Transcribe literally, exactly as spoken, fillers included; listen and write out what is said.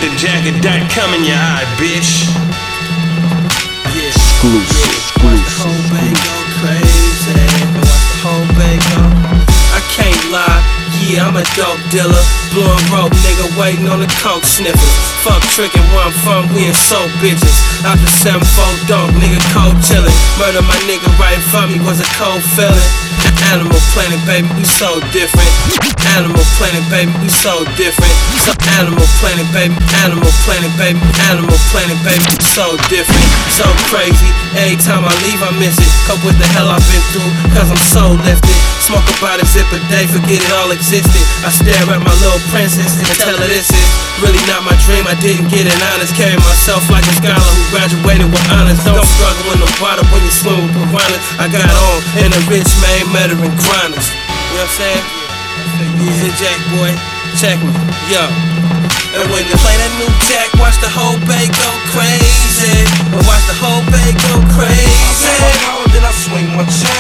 the jacket dot com in your eye, bitch. Yeah, Exclusive, yeah. Watch the whole bang go crazy. Watch the whole bang go. I can't lie, yeah, I'm a dope dealer. Blowing rope, nigga, waiting on the coke sniffers. Fuck tricking where I'm from, we in soap bitches. After seven four dunk, nigga, cold chillin'. Murder my nigga right in front of me was a cold feeling. Animal Planet, baby, we so different. Animal Planet, baby, we so different. So Animal Planet, baby, Animal Planet, baby, Animal Planet, baby, we so different. So crazy, every time I leave I miss it. Cope with the hell I've been through, cause I'm so lifted. Smoke about a zip a day, forget it all existed. I stare at my little princess and tell her this is really not my dream, I didn't get it honest. Carry myself like a scholar who graduated with honors. Don't struggle in the water when you swim with piranhas. I got on and a rich man met her in grinders. You know what I'm saying? Easy Jack, boy, check me, yo. And when you play that new Jack, watch the whole bay go crazy. Watch the whole bay go crazy. I then I swing my check.